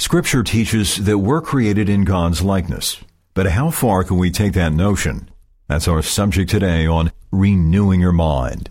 Scripture teaches that we're created in God's likeness. But how far can we take that notion? That's our subject today on Renewing Your Mind.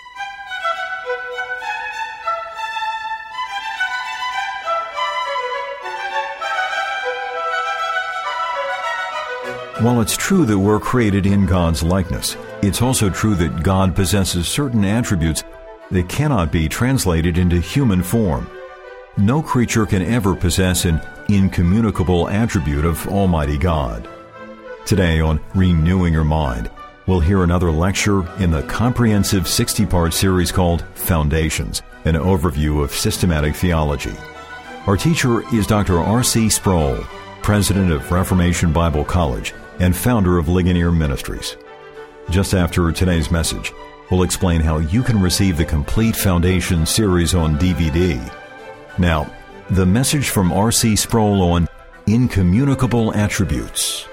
While it's true that we're created in God's likeness, it's also true that God possesses certain attributes that cannot be translated into human form. No creature can ever possess an incommunicable attribute of Almighty God. Today on Renewing Your Mind, we'll hear another lecture in the comprehensive 60-part series called Foundations, an overview of systematic theology. Our teacher is Dr. R.C. Sproul, president of Reformation Bible College and founder of Ligonier Ministries. Just after today's message, we'll explain how you can receive the complete Foundation series on DVD. Now, the message from R.C. Sproul on incommunicable attributes.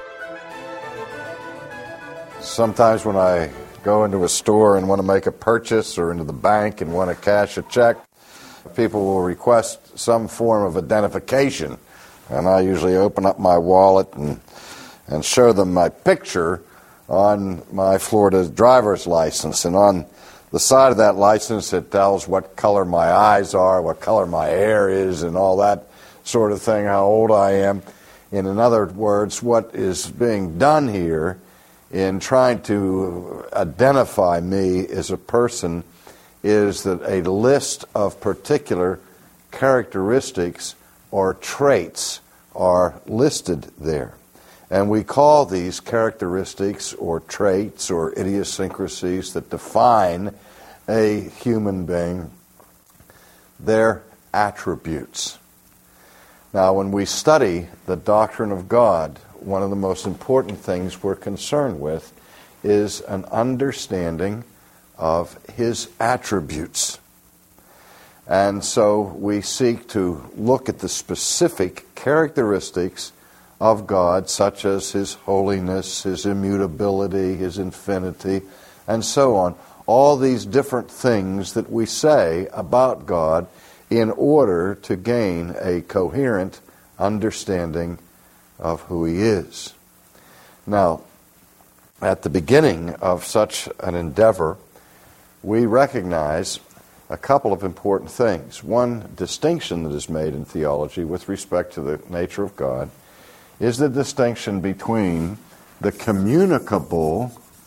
Sometimes when I go into a store and want to make a purchase or into the bank and want to cash a check, people will request some form of identification. And I usually open up my wallet and show them my picture on my Florida driver's license. And on the side of that license, it tells what color my eyes are, what color my hair is, and all that sort of thing, how old I am. In other words, what is being done here in trying to identify me as a person is that a list of particular characteristics or traits are listed there. And we call these characteristics or traits or idiosyncrasies that define a human being their attributes. Now, when we study the doctrine of God, one of the most important things we're concerned with is an understanding of His attributes. And so we seek to look at the specific characteristics of God, such as His holiness, His immutability, His infinity, and so on. All these different things that we say about God in order to gain a coherent understanding of who He is. Now, at the beginning of such an endeavor, we recognize a couple of important things. One distinction that is made in theology with respect to the nature of God is the distinction between the communicable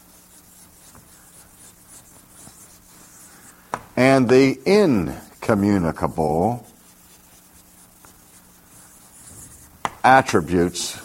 and the incommunicable attributes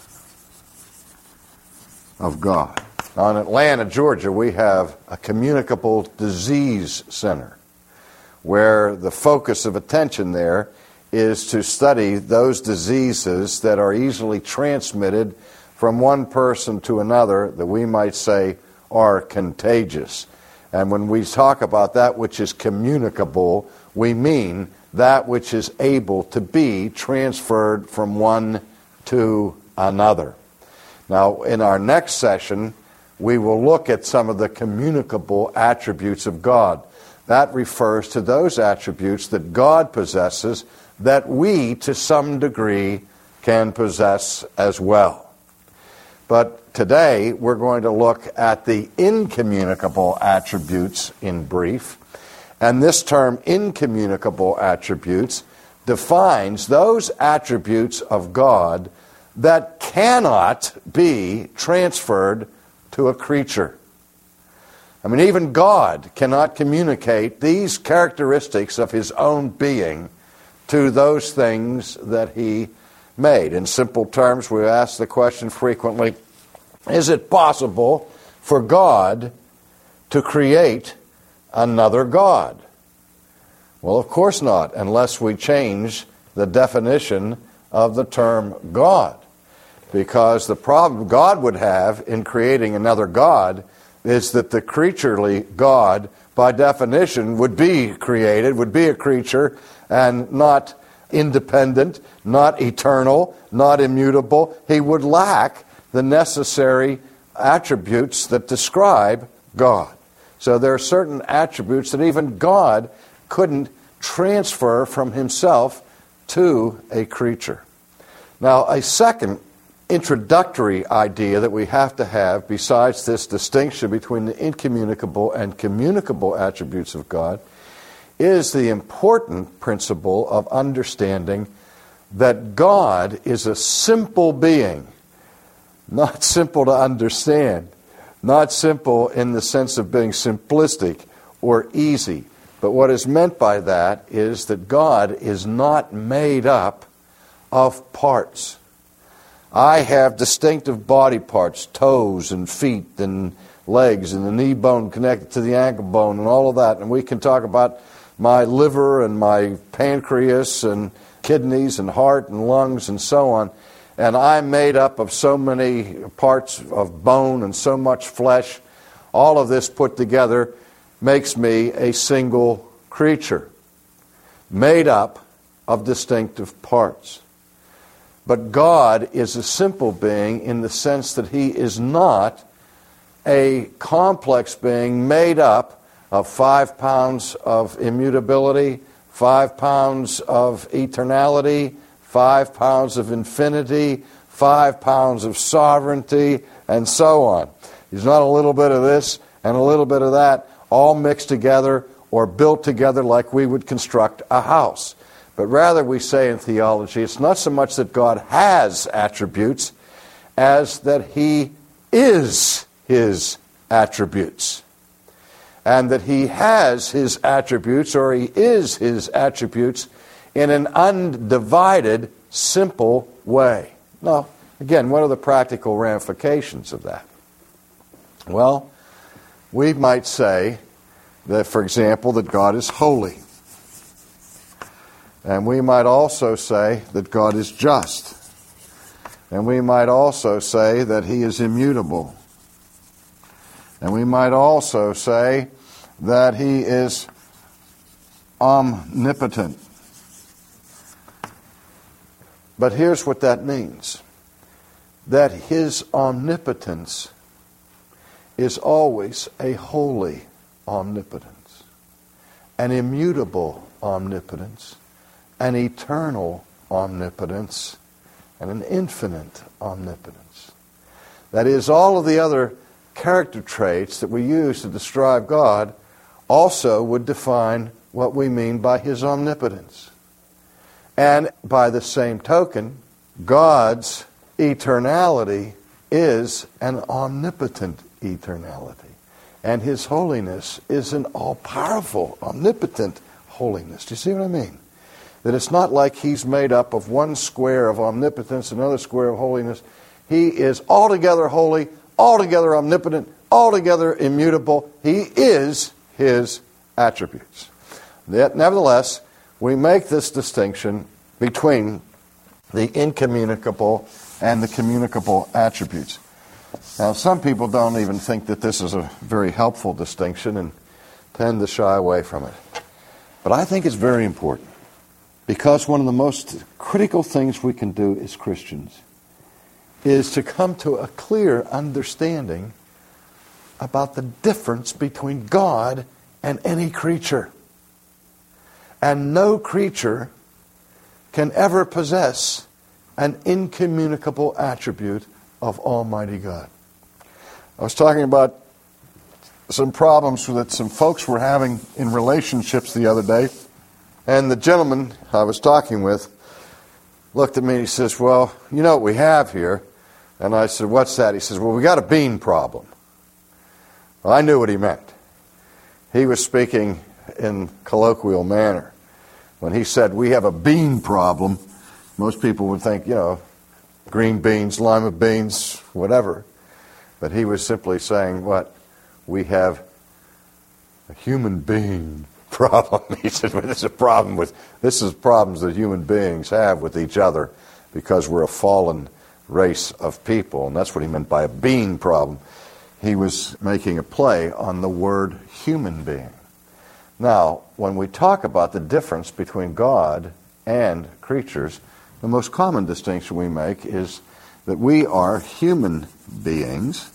of God. Now, in Atlanta, Georgia, we have a communicable disease center where the focus of attention there is to study those diseases that are easily transmitted from one person to another that we might say are contagious. And when we talk about that which is communicable, we mean that which is able to be transferred from one to another. Now, in our next session, we will look at some of the communicable attributes of God. That refers to those attributes that God possesses that we, to some degree, can possess as well. But today, we're going to look at the incommunicable attributes in brief. And this term, incommunicable attributes, defines those attributes of God that cannot be transferred to a creature. I mean, even God cannot communicate these characteristics of His own being to those things that He made. In simple terms, we ask the question frequently, is it possible for God to create another God? Well, of course not, unless we change the definition of the term God. Because the problem God would have in creating another God is that the creaturely God, by definition, would be created, would be a creature, and not independent, not eternal, not immutable. He would lack the necessary attributes that describe God. So there are certain attributes that even God couldn't transfer from Himself to a creature. Now, a second introductory idea that we have to have, besides this distinction between the incommunicable and communicable attributes of God, is the important principle of understanding that God is a simple being, not simple to understand, not simple in the sense of being simplistic or easy. But what is meant by that is that God is not made up of parts. I have distinctive body parts, toes and feet and legs and the knee bone connected to the ankle bone and all of that. And we can talk about my liver and my pancreas and kidneys and heart and lungs and so on. And I'm made up of so many parts of bone and so much flesh. All of this put together makes me a single creature, made up of distinctive parts. But God is a simple being in the sense that He is not a complex being made up of 5 pounds of immutability, 5 pounds of eternality, 5 pounds of infinity, 5 pounds of sovereignty, and so on. He's not a little bit of this and a little bit of that, all mixed together or built together like we would construct a house. But rather we say in theology, it's not so much that God has attributes as that He is His attributes. And that He has His attributes, or He is His attributes, in an undivided, simple way. Now, again, what are the practical ramifications of that? Well, we might say that, for example, that God is holy. And we might also say that God is just. And we might also say that He is immutable. And we might also say that He is omnipotent. But here's what that means. That His omnipotence is always a holy omnipotence, an immutable omnipotence, an eternal omnipotence, and an infinite omnipotence. That is, all of the other character traits that we use to describe God also would define what we mean by His omnipotence. And by the same token, God's eternality is an omnipotent eternality. And His holiness is an all-powerful, omnipotent holiness. Do you see what I mean? That it's not like He's made up of one square of omnipotence, another square of holiness. He is altogether holy, altogether omnipotent, altogether immutable. He is His attributes. Yet, nevertheless, we make this distinction between the incommunicable and the communicable attributes. Now, some people don't even think that this is a very helpful distinction and tend to shy away from it. But I think it's very important, because one of the most critical things we can do as Christians is to come to a clear understanding about the difference between God and any creature. And no creature can ever possess an incommunicable attribute of Almighty God. I was talking about some problems that some folks were having in relationships the other day, and the gentleman I was talking with looked at me and he says, "Well, you know what we have here?" And I said, "What's that?" He says, "Well, we got a bean problem." Well, I knew what he meant. He was speaking in colloquial manner. When he said, "We have a bean problem," most people would think, green beans, lima beans, whatever. But he was simply saying, what? We have a human being problem. He said, well, this is problems that human beings have with each other because we're a fallen race of people. And that's what he meant by a being problem. He was making a play on the word human being. Now, when we talk about the difference between God and creatures, the most common distinction we make is that we are human beings,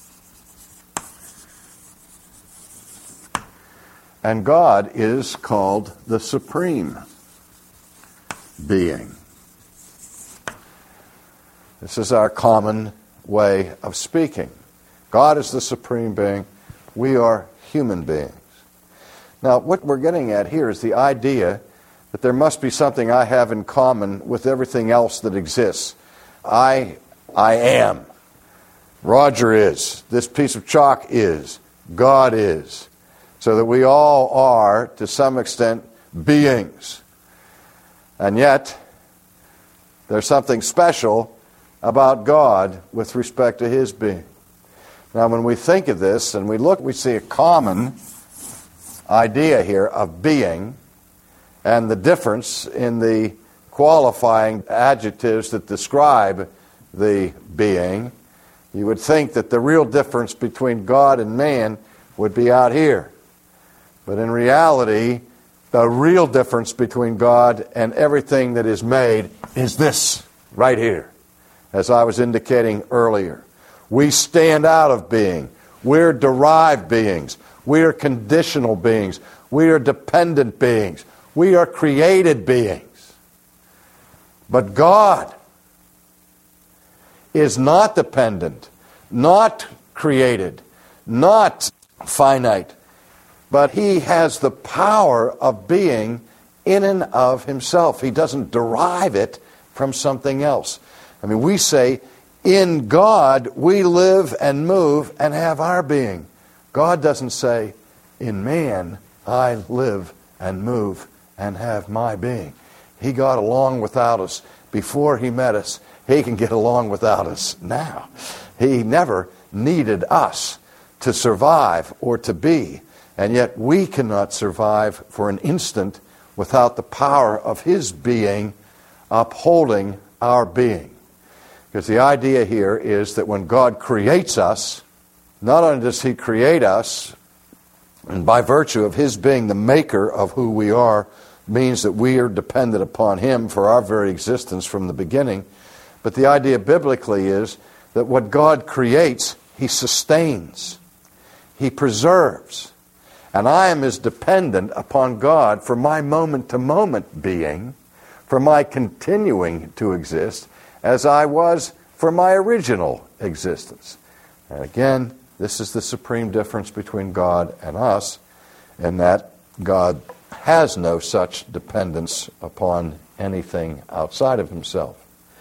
and God is called the supreme being. This is our common way of speaking. God is the supreme being. We are human beings. Now, what we're getting at here is the idea that there must be something I have in common with everything else that exists. I am. Roger is. This piece of chalk is. God is. So that we all are, to some extent, beings. And yet, there's something special about God with respect to His being. Now, when we think of this and we look, we see a common idea here of being and the difference in the qualifying adjectives that describe the being. You would think that the real difference between God and man would be out here. But in reality, the real difference between God and everything that is made is this, right here, as I was indicating earlier. We stand out of being. We're derived beings. We are conditional beings. We are dependent beings. We are created beings. But God is not dependent, not created, not finite, but He has the power of being in and of Himself. He doesn't derive it from something else. I mean, we say, in God we live and move and have our being. God doesn't say, in man I live and move and have my being. He got along without us before He met us. He can get along without us now. He never needed us to survive or to be. And yet we cannot survive for an instant without the power of His being upholding our being. Because the idea here is that when God creates us, not only does He create us, and by virtue of His being the maker of who we are, means that we are dependent upon Him for our very existence from the beginning, but the idea biblically is that what God creates, He sustains, He preserves. And I am as dependent upon God for my moment-to-moment being, for my continuing to exist, as I was for my original existence. And again, this is the supreme difference between God and us, in that God has no such dependence upon anything outside of Himself.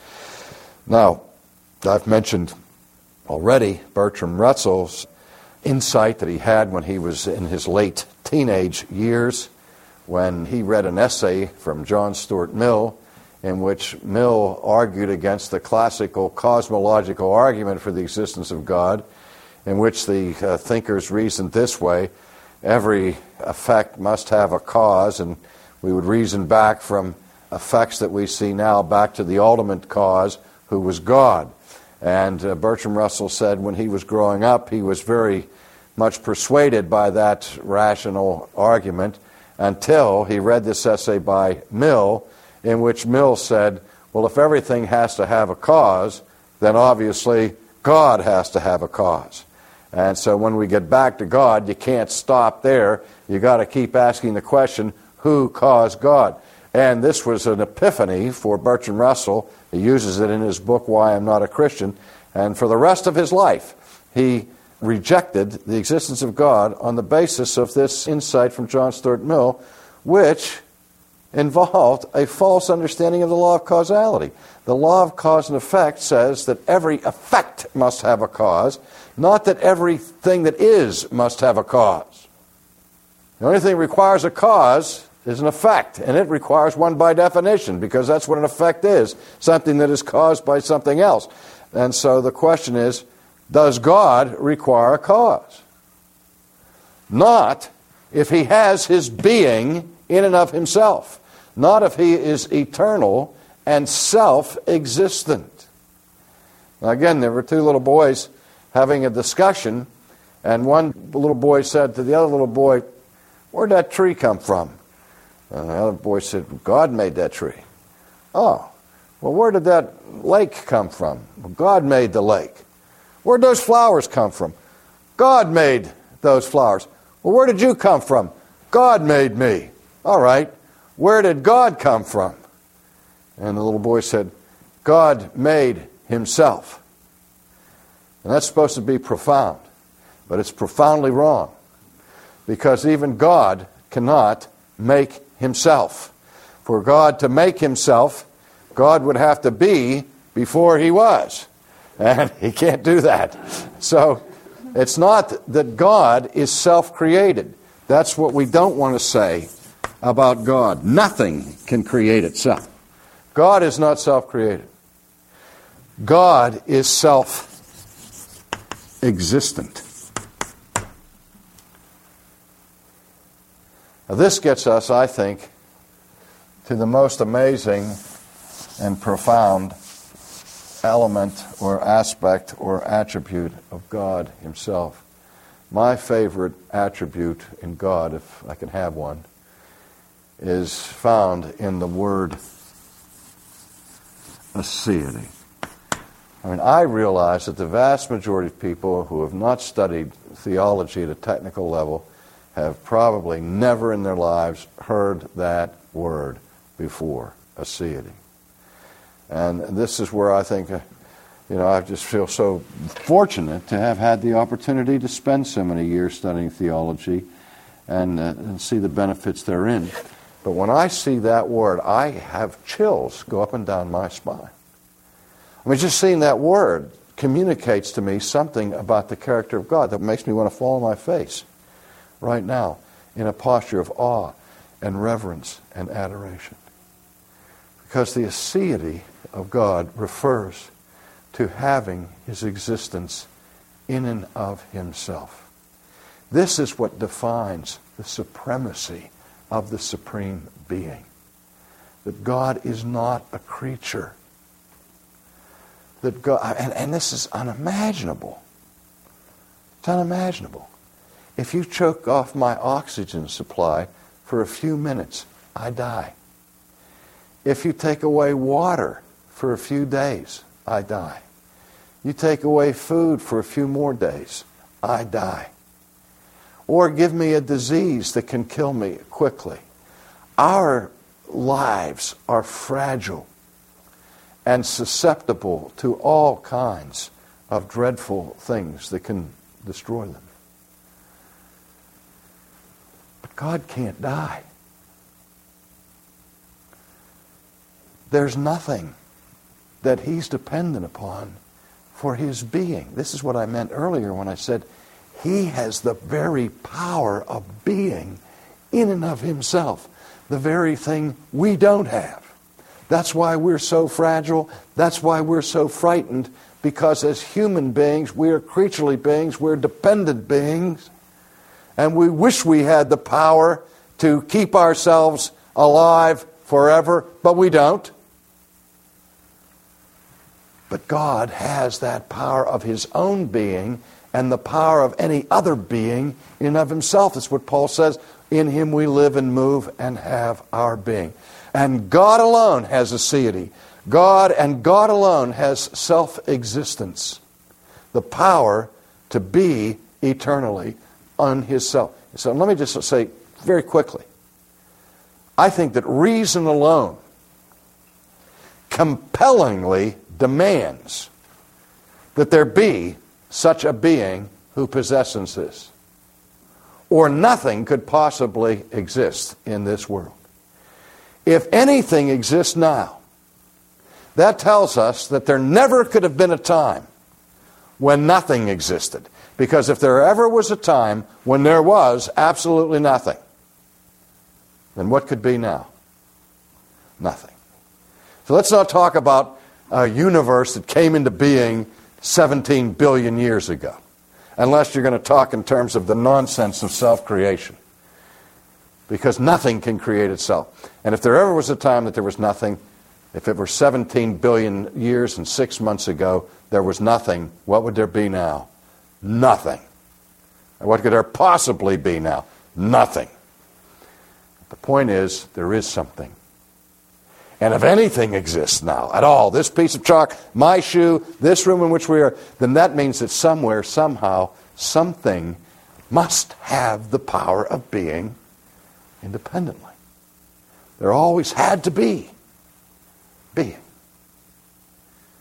Now, I've mentioned already Bertrand Russell's insight that he had when he was in his late teenage years, when he read an essay from John Stuart Mill, in which Mill argued against the classical cosmological argument for the existence of God, in which the thinkers reasoned this way: every effect must have a cause, and we would reason back from effects that we see now back to the ultimate cause, who was God. And Bertrand Russell said when he was growing up, he was very much persuaded by that rational argument until he read this essay by Mill, in which Mill said, well, if everything has to have a cause, then obviously God has to have a cause. And so when we get back to God, you can't stop there. You got to keep asking the question, who caused God? And this was an epiphany for Bertrand Russell. He uses it in his book, Why I'm Not a Christian. And for the rest of his life, he rejected the existence of God on the basis of this insight from John Stuart Mill, which involved a false understanding of the law of causality. The law of cause and effect says that every effect must have a cause, not that everything that is must have a cause. The only thing that requires a cause is an effect, and it requires one by definition, because that's what an effect is, something that is caused by something else. And so the question is, does God require a cause? Not if He has His being in and of Himself, not if He is eternal and self-existent. Now again, there were two little boys having a discussion, and one little boy said to the other little boy, "Where'd that tree come from?" And the other boy said, "God made that tree." "Oh, well, where did that lake come from?" "Well, God made the lake." "Where'd those flowers come from?" "God made those flowers." "Well, where did you come from?" "God made me." "All right, where did God come from?" And the little boy said, "God made himself. And that's supposed to be profound, but it's profoundly wrong, because even God cannot make himself. For God to make himself, God would have to be before he was. And he can't do that. So it's not that God is self-created. That's what we don't want to say about God. Nothing can create itself. God is not self-created. God is self-existent. Now this gets us, I think, to the most amazing and profound element or aspect or attribute of God himself. My favorite attribute in God, if I can have one, is found in the word aseity. I mean, I realize that the vast majority of people who have not studied theology at a technical level have probably never in their lives heard that word before, aseity. And this is where I think, I just feel so fortunate to have had the opportunity to spend so many years studying theology and see the benefits therein. But when I see that word, I have chills go up and down my spine. I mean, just seeing that word communicates to me something about the character of God that makes me want to fall on my face right now in a posture of awe and reverence and adoration. Because the aseity of God refers to having his existence in and of himself. This is what defines the supremacy of the supreme being. That God is not a creature. That God, and this is unimaginable. It's unimaginable. If you choke off my oxygen supply for a few minutes, I die. If you take away water for a few days, I die. You take away food for a few more days, I die. Or give me a disease that can kill me quickly. Our lives are fragile and susceptible to all kinds of dreadful things that can destroy them. But God can't die. There's nothing that he's dependent upon for his being. This is what I meant earlier when I said he has the very power of being in and of himself, the very thing we don't have. That's why we're so fragile. That's why we're so frightened, because as human beings, we are creaturely beings, we're dependent beings, and we wish we had the power to keep ourselves alive forever, but we don't. But God has that power of his own being and the power of any other being in and of himself. That's what Paul says, in him we live and move and have our being. And God alone has aseity. God and God alone has self-existence. The power to be eternally on his self. So let me just say very quickly, I think that reason alone compellingly demands that there be such a being who possesses this, or nothing could possibly exist in this world. If anything exists now, that tells us that there never could have been a time when nothing existed. Because if there ever was a time when there was absolutely nothing, then what could be now? Nothing. So let's not talk about a universe that came into being 17 billion years ago, unless you're going to talk in terms of the nonsense of self-creation. Because nothing can create itself. And if there ever was a time that there was nothing, if it were 17 billion years and 6 months ago, there was nothing, what would there be now? Nothing. And what could there possibly be now? Nothing. The point is, there is something. And if anything exists now at all, this piece of chalk, my shoe, this room in which we are, then that means that somewhere, somehow, something must have the power of being independently. There always had to be being.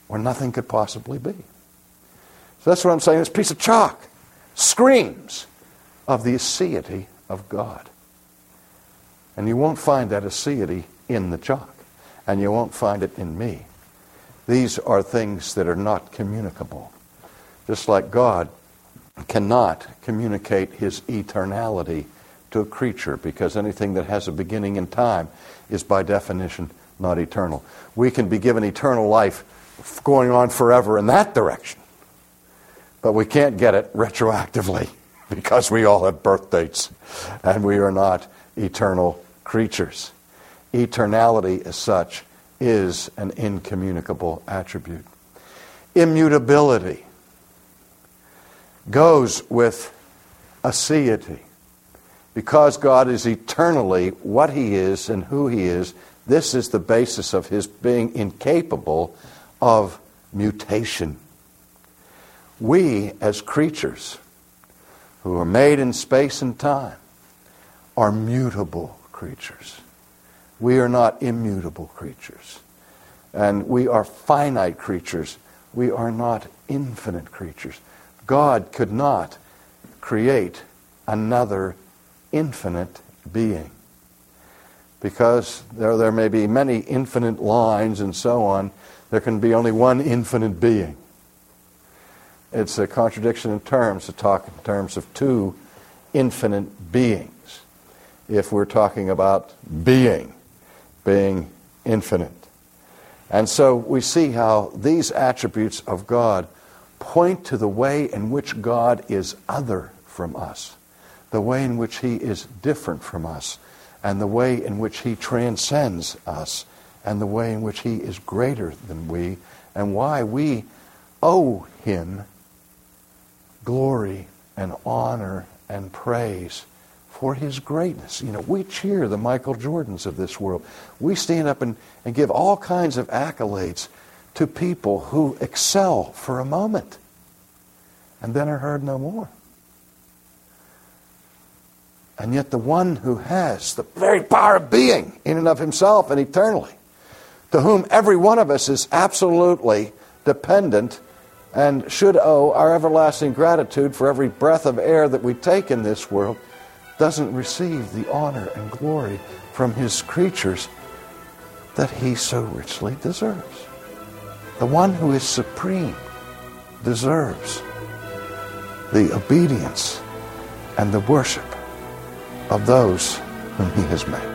where nothing could possibly be. So that's what I'm saying. This piece of chalk screams of the aseity of God. And you won't find that aseity in the chalk. And you won't find it in me. These are things that are not communicable. Just like God cannot communicate his eternality to a creature, because anything that has a beginning in time is by definition not eternal. We can be given eternal life going on forever in that direction, but we can't get it retroactively because we all have birth dates and we are not eternal creatures. Eternality as such is an incommunicable attribute. Immutability goes with aseity. Because God is eternally what he is and who he is, this is the basis of his being incapable of mutation. We, as creatures who are made in space and time, are mutable creatures. We are not immutable creatures. And we are finite creatures. We are not infinite creatures. God could not create another infinite being. Because there may be many infinite lines and so on, there can be only one infinite being. It's a contradiction in terms to talk in terms of two infinite beings. If we're talking about being infinite. And so we see how these attributes of God point to the way in which God is other from us, the way in which he is different from us, and the way in which he transcends us, and the way in which he is greater than we, and why we owe him glory and honor and praise for his greatness. You know, we cheer the Michael Jordans of this world. We stand up and give all kinds of accolades to people who excel for a moment and then are heard no more. And yet the one who has the very power of being in and of himself and eternally, to whom every one of us is absolutely dependent and should owe our everlasting gratitude for every breath of air that we take in this world, doesn't receive the honor and glory from his creatures that he so richly deserves. The one who is supreme deserves the obedience and the worship of those whom he has made.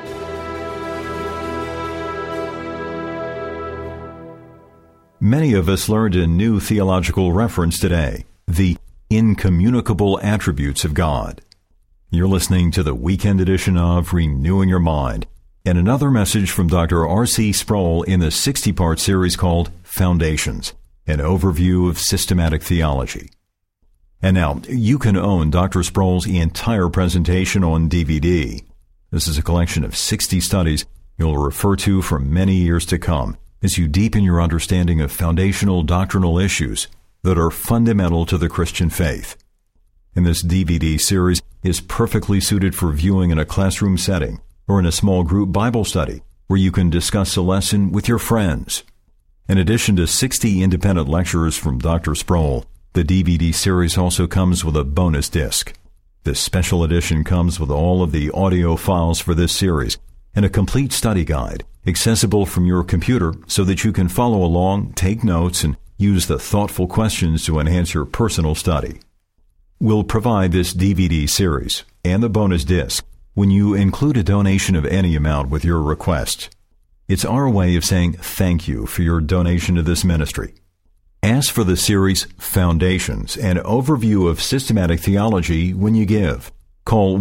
Many of us learned a new theological reference today, the incommunicable attributes of God. You're listening to the weekend edition of Renewing Your Mind, and another message from Dr. R.C. Sproul in the 60-part series called Foundations, an overview of systematic theology. And now, you can own Dr. Sproul's entire presentation on DVD. This is a collection of 60 studies you'll refer to for many years to come as you deepen your understanding of foundational doctrinal issues that are fundamental to the Christian faith. And this DVD series is perfectly suited for viewing in a classroom setting or in a small group Bible study where you can discuss a lesson with your friends. In addition to 60 independent lectures from Dr. Sproul, the DVD series also comes with a bonus disc. This special edition comes with all of the audio files for this series and a complete study guide, accessible from your computer so that you can follow along, take notes, and use the thoughtful questions to enhance your personal study. We'll provide this DVD series and the bonus disc when you include a donation of any amount with your request. It's our way of saying thank you for your donation to this ministry. Ask for the series Foundations, an overview of systematic theology when you give. Call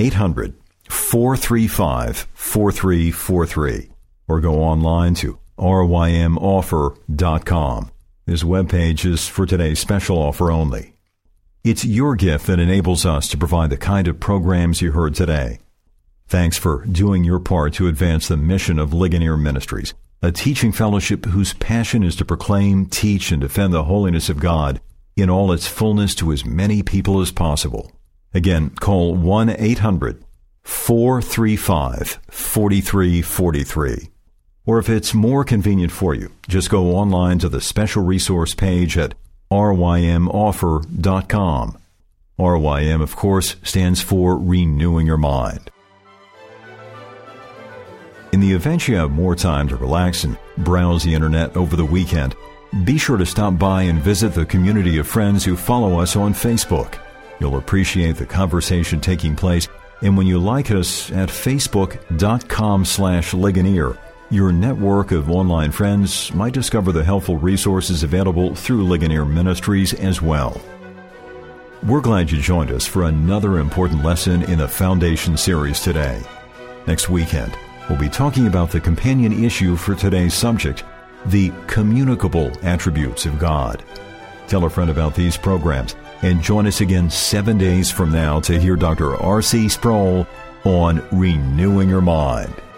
1-800-435-4343 or go online to rymoffer.com. This webpage is for today's special offer only. It's your gift that enables us to provide the kind of programs you heard today. Thanks for doing your part to advance the mission of Ligonier Ministries, a teaching fellowship whose passion is to proclaim, teach, and defend the holiness of God in all its fullness to as many people as possible. Again, call 1-800-435-4343. Or if it's more convenient for you, just go online to the special resource page at rymoffer.com. RYM, of course, stands for Renewing Your Mind. In the event you have more time to relax and browse the internet over the weekend, be sure to stop by and visit the community of friends who follow us on Facebook. You'll appreciate the conversation taking place, and when you like us at facebook.com/Ligonier, your network of online friends might discover the helpful resources available through Ligonier Ministries as well. We're glad you joined us for another important lesson in the Foundation series today. Next weekend, we'll be talking about the companion issue for today's subject, the communicable attributes of God. Tell a friend about these programs and join us again 7 days from now to hear Dr. R.C. Sproul on Renewing Your Mind.